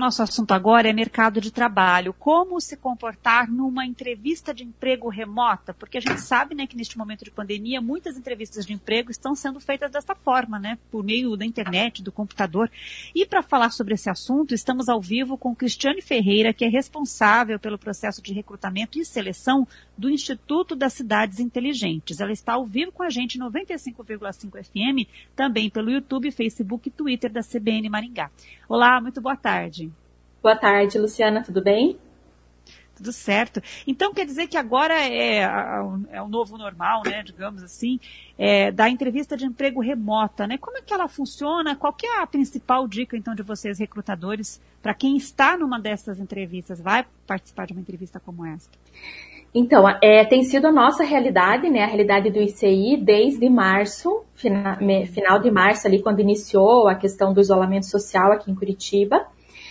Nosso assunto agora é mercado de trabalho. Como se comportar numa entrevista de emprego remota? Porque a gente sabe, né, que neste momento de pandemia, muitas entrevistas de emprego estão sendo feitas dessa forma, né, por meio da internet, do computador. E para falar sobre esse assunto, estamos ao vivo com Cristiane Ferreira, que é responsável pelo processo de recrutamento e seleção do Instituto das Cidades Inteligentes. Ela está ao vivo com a gente 95,5 FM, também pelo YouTube, Facebook e Twitter da CBN Maringá. Olá, muito boa tarde. Boa tarde, Luciana, tudo bem? Tudo certo. Então, quer dizer que agora é o novo normal, né, digamos assim, da entrevista de emprego remota, né? Como é que ela funciona? Qual que é a principal dica, então, de vocês, recrutadores, para quem está numa dessas entrevistas, vai participar de uma entrevista como essa? Então, tem sido a nossa realidade, né, a realidade do ICI desde março, final de março, ali quando iniciou a questão do isolamento social aqui em Curitiba.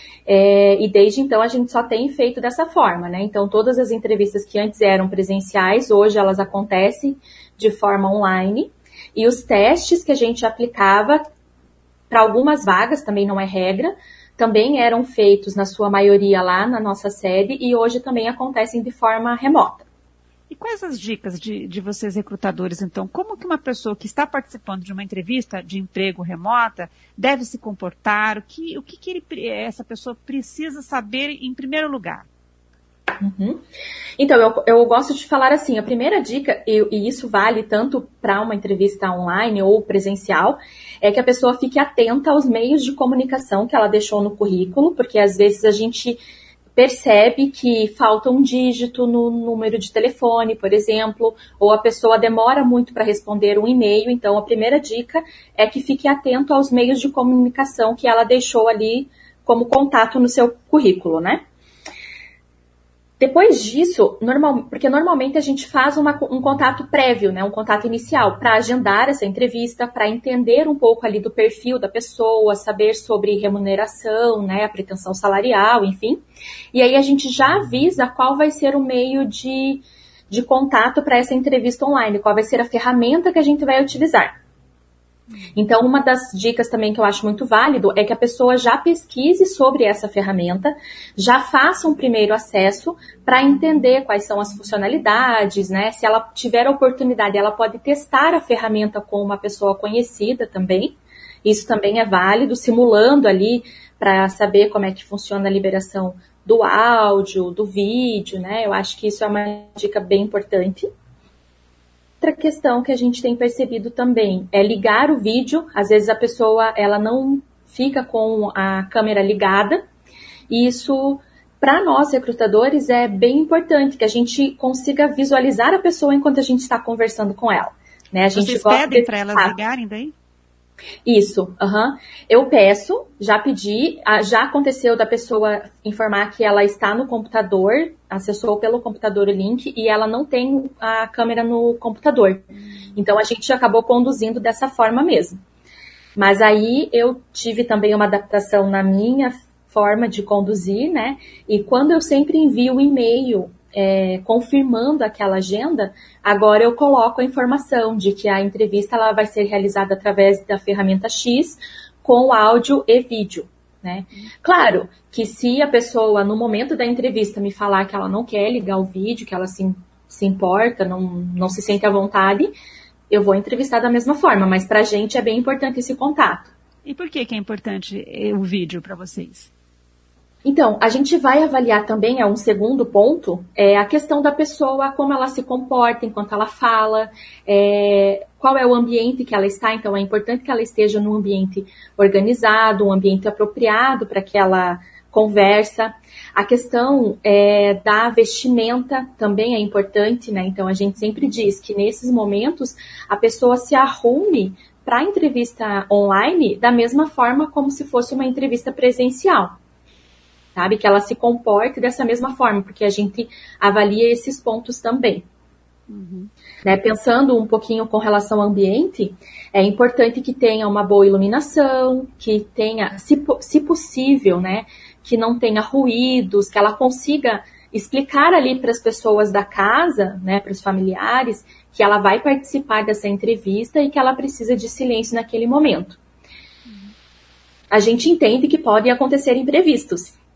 E desde então a gente só tem feito dessa forma, né? Então todas as entrevistas que antes eram presenciais, hoje elas acontecem de forma online. E os testes que a gente aplicava para algumas vagas, também não é regra, também eram feitos na sua maioria lá na nossa sede e hoje também acontecem de forma remota. E quais as dicas de vocês recrutadores, então? Como que uma pessoa que está participando de uma entrevista de emprego remota deve se comportar? O que essa pessoa precisa saber em primeiro lugar? Uhum. Então, eu gosto de falar assim, a primeira dica, e isso vale tanto para uma entrevista online ou presencial, é que a pessoa fique atenta aos meios de comunicação que ela deixou no currículo, porque às vezes a gente percebe que falta um dígito no número de telefone, por exemplo, ou a pessoa demora muito para responder um e-mail. Então, a primeira dica é que fique atento aos meios de comunicação que ela deixou ali como contato no seu currículo, né? Depois disso, porque normalmente a gente faz um contato prévio, né, um contato inicial, para agendar essa entrevista, para entender um pouco ali do perfil da pessoa, saber sobre remuneração, né, a pretensão salarial, enfim. E aí a gente já avisa qual vai ser o meio de contato para essa entrevista online, qual vai ser a ferramenta que a gente vai utilizar. Então, uma das dicas também que eu acho muito válido é que a pessoa já pesquise sobre essa ferramenta, já faça um primeiro acesso para entender quais são as funcionalidades, né? Se ela tiver a oportunidade, ela pode testar a ferramenta com uma pessoa conhecida também. Isso também é válido, simulando ali para saber como é que funciona a liberação do áudio, do vídeo, né? Eu acho que isso é uma dica bem importante. Outra questão que a gente tem percebido também é ligar o vídeo. Às vezes a pessoa ela não fica com a câmera ligada. E isso, para nós recrutadores, é bem importante que a gente consiga visualizar a pessoa enquanto a gente está conversando com ela. Né? Vocês pedem para elas ligarem daí? Isso, eu peço, já pedi, já aconteceu da pessoa informar que ela está no computador, acessou pelo computador o link e ela não tem a câmera no computador. Então a gente acabou conduzindo dessa forma mesmo. Mas aí eu tive também uma adaptação na minha forma de conduzir, né? E quando eu sempre envio um e-mail confirmando aquela agenda, agora eu coloco a informação de que a entrevista ela vai ser realizada através da ferramenta X com áudio e vídeo, né? Claro que se a pessoa, no momento da entrevista, me falar que ela não quer ligar o vídeo, que ela se importa, não se sente à vontade, eu vou entrevistar da mesma forma, mas pra gente é bem importante esse contato. E por que é importante o vídeo para vocês? Então, a gente vai avaliar também, um segundo ponto, a questão da pessoa, como ela se comporta enquanto ela fala, qual é o ambiente que ela está. Então, é importante que ela esteja num ambiente organizado, um ambiente apropriado para aquela conversa. A questão da vestimenta também é importante, né? Então, a gente sempre diz que nesses momentos a pessoa se arrume para a entrevista online da mesma forma como se fosse uma entrevista presencial. Sabe? Que ela se comporte dessa mesma forma, porque a gente avalia esses pontos também. Né? Pensando um pouquinho com relação ao ambiente, é importante que tenha uma boa iluminação, que tenha, se possível, né, que não tenha ruídos, que ela consiga explicar ali para as pessoas da casa, né, para os familiares, que ela vai participar dessa entrevista e que ela precisa de silêncio naquele momento. A gente entende que podem acontecer imprevistos,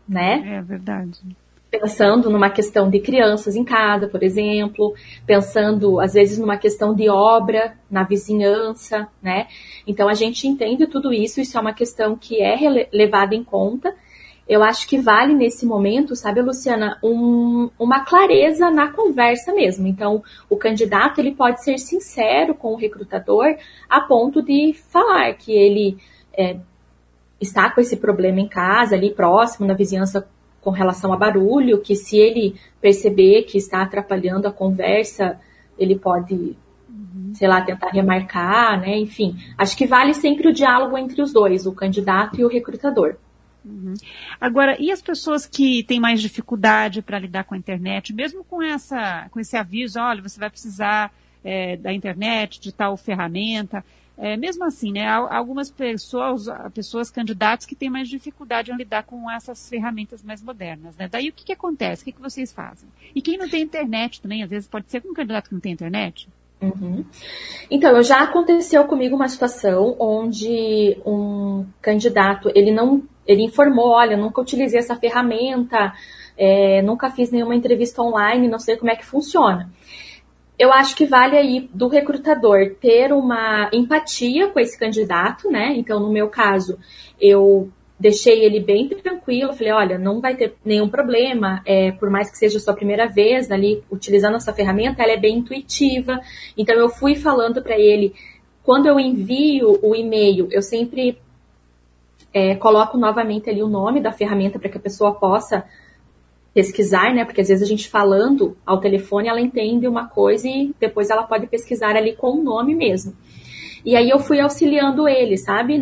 né? É verdade. Pensando numa questão de crianças em casa, por exemplo, pensando, às vezes, numa questão de obra na vizinhança, né? Então, a gente entende tudo isso, isso é uma questão que é levada em conta. Eu acho que vale, nesse momento, sabe, Luciana, uma clareza na conversa mesmo. Então, o candidato, ele pode ser sincero com o recrutador a ponto de falar que ele está com esse problema em casa, ali próximo, na vizinhança, com relação a barulho, que se ele perceber que está atrapalhando a conversa, ele pode, sei lá, tentar remarcar, né? Enfim, acho que vale sempre o diálogo entre os dois, o candidato e o recrutador. Agora, e as pessoas que têm mais dificuldade para lidar com a internet, mesmo com esse aviso, olha, você vai precisar da internet, de tal ferramenta, mesmo assim, né, algumas pessoas candidatos que têm mais dificuldade em lidar com essas ferramentas mais modernas, né? Daí o que acontece? O que vocês fazem? E quem não tem internet também, às vezes pode ser um candidato que não tem internet? Uhum. Então, já aconteceu comigo uma situação onde um candidato, ele informou, olha, nunca utilizei essa ferramenta, nunca fiz nenhuma entrevista online, não sei como é que funciona. Eu acho que vale aí do recrutador ter uma empatia com esse candidato, né? Então, no meu caso, eu deixei ele bem tranquilo, falei, olha, não vai ter nenhum problema, por mais que seja a sua primeira vez ali utilizando essa ferramenta, ela é bem intuitiva. Então, eu fui falando para ele, quando eu envio o e-mail, eu sempre coloco novamente ali o nome da ferramenta para que a pessoa possa pesquisar, né? Porque às vezes a gente falando ao telefone, ela entende uma coisa e depois ela pode pesquisar ali com o nome mesmo. E aí eu fui auxiliando ele, sabe?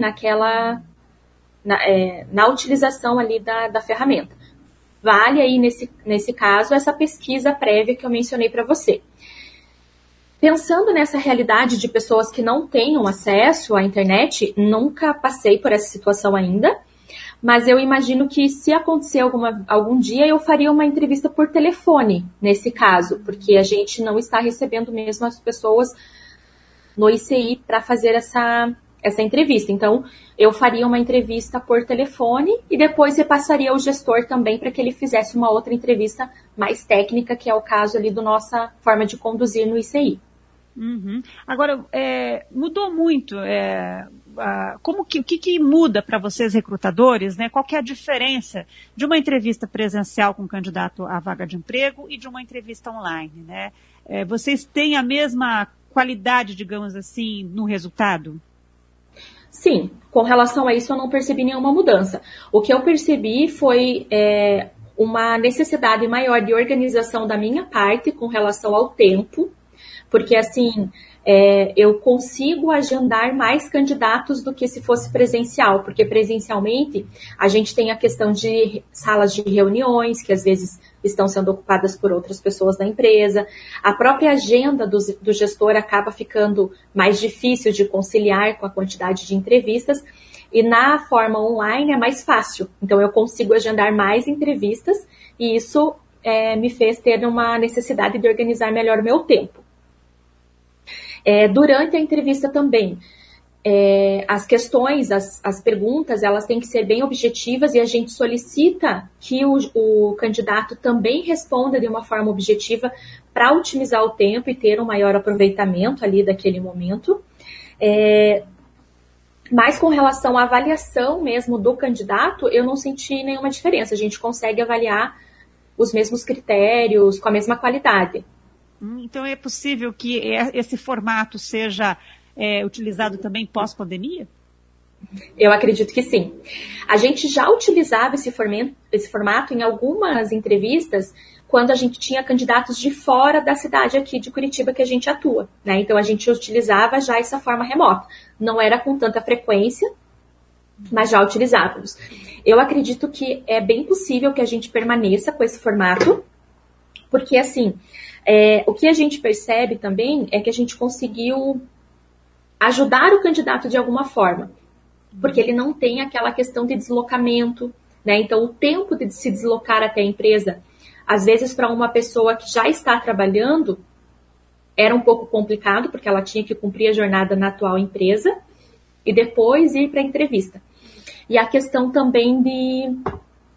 Na utilização ali da ferramenta. Vale aí, nesse caso, essa pesquisa prévia que eu mencionei para você. Pensando nessa realidade de pessoas que não tenham acesso à internet, nunca passei por essa situação ainda, mas eu imagino que se acontecer algum dia, eu faria uma entrevista por telefone, nesse caso, porque a gente não está recebendo mesmo as pessoas no ICI para fazer essa entrevista. Então, eu faria uma entrevista por telefone e depois repassaria o gestor também para que ele fizesse uma outra entrevista mais técnica, que é o caso ali da nossa forma de conduzir no ICI. Uhum. Agora, mudou muito, o que muda para vocês recrutadores, né? Qual que é a diferença de uma entrevista presencial com um candidato à vaga de emprego e de uma entrevista online, né? Vocês têm a mesma qualidade, digamos assim, no resultado? Sim, com relação a isso eu não percebi nenhuma mudança. O que eu percebi foi uma necessidade maior de organização da minha parte com relação ao tempo, porque assim, eu consigo agendar mais candidatos do que se fosse presencial, porque presencialmente a gente tem a questão de salas de reuniões, que às vezes estão sendo ocupadas por outras pessoas da empresa, a própria agenda do gestor acaba ficando mais difícil de conciliar com a quantidade de entrevistas, e na forma online é mais fácil, então eu consigo agendar mais entrevistas, e isso me fez ter uma necessidade de organizar melhor o meu tempo. Durante a entrevista também, as questões, as perguntas, elas têm que ser bem objetivas e a gente solicita que o candidato também responda de uma forma objetiva para otimizar o tempo e ter um maior aproveitamento ali daquele momento. Mas com relação à avaliação mesmo do candidato, eu não senti nenhuma diferença. A gente consegue avaliar os mesmos critérios, com a mesma qualidade. Então é possível que esse formato seja utilizado também pós-pandemia? Eu acredito que sim. A gente já utilizava esse formato em algumas entrevistas quando a gente tinha candidatos de fora da cidade aqui de Curitiba que a gente atua, né? Então a gente utilizava já essa forma remota. Não era com tanta frequência, mas já utilizávamos. Eu acredito que é bem possível que a gente permaneça com esse formato, porque assim, o que a gente percebe também é que a gente conseguiu ajudar o candidato de alguma forma, porque ele não tem aquela questão de deslocamento, né? Então, o tempo de se deslocar até a empresa, às vezes para uma pessoa que já está trabalhando, era um pouco complicado, porque ela tinha que cumprir a jornada na atual empresa e depois ir para a entrevista. E a questão também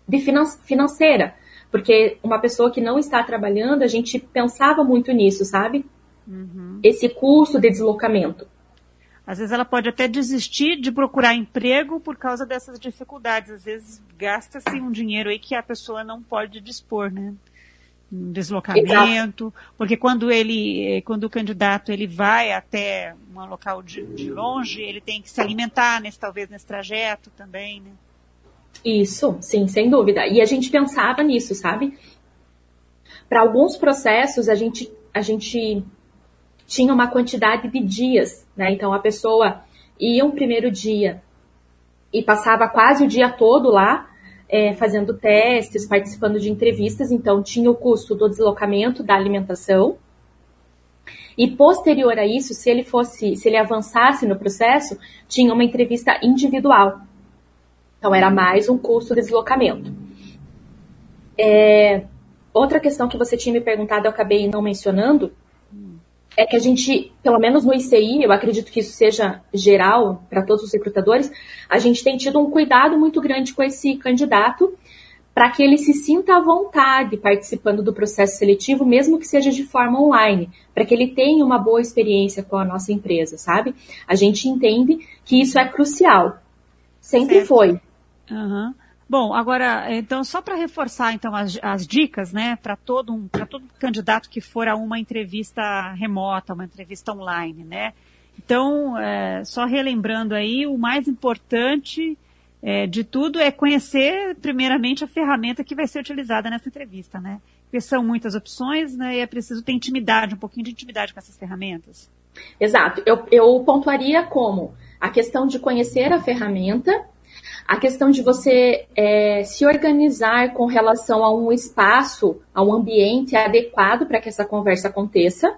financeira, porque uma pessoa que não está trabalhando, a gente pensava muito nisso, sabe? Esse custo de deslocamento. Às vezes ela pode até desistir de procurar emprego por causa dessas dificuldades. Às vezes gasta-se um dinheiro aí que a pessoa não pode dispor, né? Um deslocamento, porque quando o candidato ele vai até um local de longe, ele tem que se alimentar talvez nesse trajeto também, né? Isso, sim, sem dúvida. E a gente pensava nisso, sabe? Para alguns processos, a gente tinha uma quantidade de dias, né? Então, a pessoa ia um primeiro dia e passava quase o dia todo lá, fazendo testes, participando de entrevistas. Então, tinha o custo do deslocamento, da alimentação. E, posterior a isso, se ele avançasse no processo, tinha uma entrevista individual. Então, era mais um custo de deslocamento. Outra questão que você tinha me perguntado, eu acabei não mencionando, é que a gente, pelo menos no ICI, eu acredito que isso seja geral para todos os recrutadores, a gente tem tido um cuidado muito grande com esse candidato para que ele se sinta à vontade participando do processo seletivo, mesmo que seja de forma online, para que ele tenha uma boa experiência com a nossa empresa, sabe? A gente entende que isso é crucial. Sempre foi. Uhum. Bom, agora, então, só para reforçar, então, as dicas, né, para todo candidato que for a uma entrevista remota, uma entrevista online, né? Então, só relembrando aí, o mais importante de tudo é conhecer, primeiramente, a ferramenta que vai ser utilizada nessa entrevista, né? Porque são muitas opções, né, e é preciso ter intimidade, um pouquinho de intimidade com essas ferramentas. Exato. Eu pontuaria como a questão de conhecer a ferramenta, a questão de você se organizar com relação a um espaço, a um ambiente adequado para que essa conversa aconteça.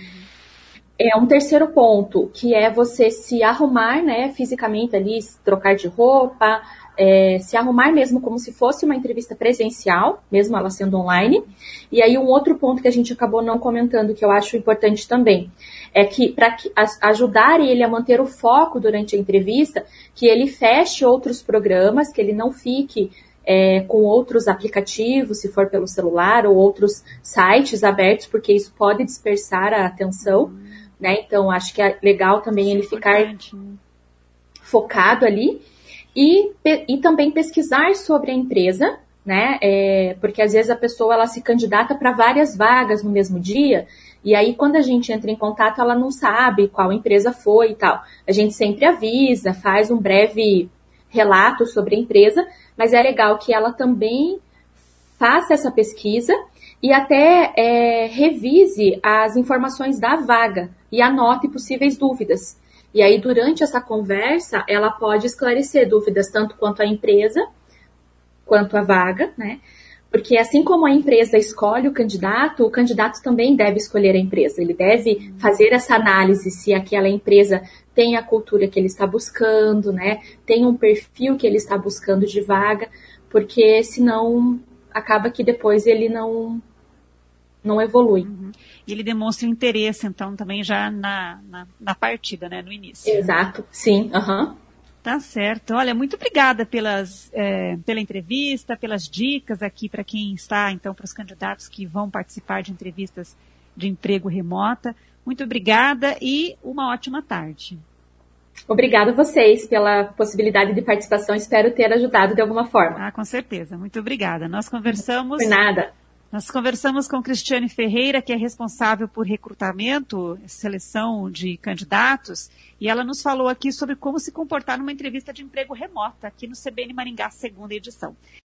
Um terceiro ponto, que é você se arrumar, né, fisicamente ali, trocar de roupa, se arrumar mesmo como se fosse uma entrevista presencial, mesmo ela sendo online. E aí um outro ponto que a gente acabou não comentando, que eu acho importante também, é que para ajudar ele a manter o foco durante a entrevista, que ele feche outros programas, que ele não fique com outros aplicativos, se for pelo celular, ou outros sites abertos, porque isso pode dispersar a atenção, né? Então, acho que é legal também ele ficar focado ali. E também pesquisar sobre a empresa, né? Porque às vezes a pessoa ela se candidata para várias vagas no mesmo dia, e aí quando a gente entra em contato, ela não sabe qual empresa foi e tal. A gente sempre avisa, faz um breve relato sobre a empresa, mas é legal que ela também faça essa pesquisa e até revise as informações da vaga e anote possíveis dúvidas. E aí, durante essa conversa, ela pode esclarecer dúvidas tanto quanto a empresa, quanto a vaga, né? Porque assim como a empresa escolhe o candidato também deve escolher a empresa. Ele deve fazer essa análise se aquela empresa tem a cultura que ele está buscando, né? Tem um perfil que ele está buscando de vaga, porque senão acaba que depois ele não evolui. E ele demonstra interesse, então, também já na partida, né, no início. Exato, sim. Tá certo. Olha, muito obrigada pela entrevista, pelas dicas aqui para quem está, então, para os candidatos que vão participar de entrevistas de emprego remota. Muito obrigada e uma ótima tarde. Obrigada a vocês pela possibilidade de participação. Espero ter ajudado de alguma forma. Com certeza. Muito obrigada. Nós conversamos... Por nada. Nós conversamos com Cristiane Ferreira, que é responsável por recrutamento, seleção de candidatos, e ela nos falou aqui sobre como se comportar numa entrevista de emprego remota aqui no CBN Maringá, segunda edição.